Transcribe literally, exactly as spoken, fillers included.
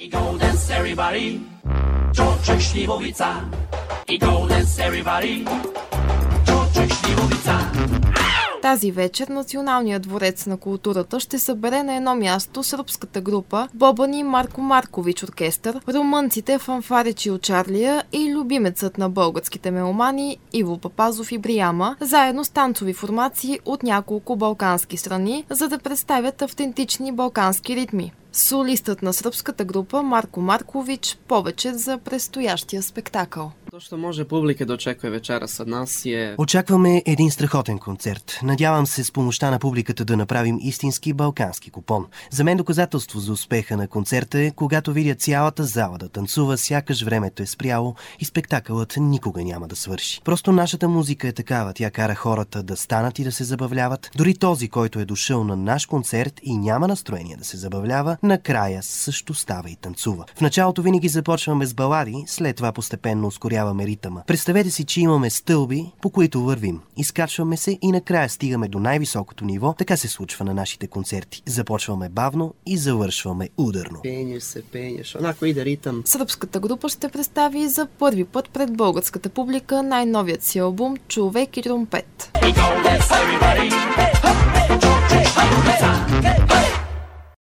I go dance everybody, George Śliwowica. I go dance everybody, George Śliwowica. Тази вечер Националният дворец на културата ще събере на едно място сръбската група Бобани Марко Маркович оркестър, румънците Фанфаре Чилчарлия и любимецът на българските меломани Иво Папазов и Брияма, заедно с танцови формации от няколко балкански страни, за да представят автентични балкански ритми. Солистът на сръбската група Марко Маркович повече за предстоящия спектакъл. To što može publika da očekuje večeras od nas je... Очакваме един страхотен концерт. Надявам се с помощта на публиката да направим истински балкански купон. За мен доказателство за успеха на концерта е, когато видя цялата зала да танцува, сякаш времето е спряло и спектакълът никога няма да свърши. Просто нашата музика е такава. Тя кара хората да станат и да се забавляват. Дори този, който е дошъл на наш концерт и няма настроение да се забавлява, накрая също става и танцува. В началото винаги започваме с балади, след това постепенно ускоряваме ритъма. Представете си, че имаме стълби, по които вървим. Изкачваме се и накрая стигаме до най-високото ниво. Така се случва на нашите концерти. Започваме бавно и завършваме ударно. Пенješ се, пенješ, onako ide ритъм. Сръбската група ще представи за първи път пред българската публика най-новият си албум "Човек и тромпет". I go dance everybody, George Śliwowica.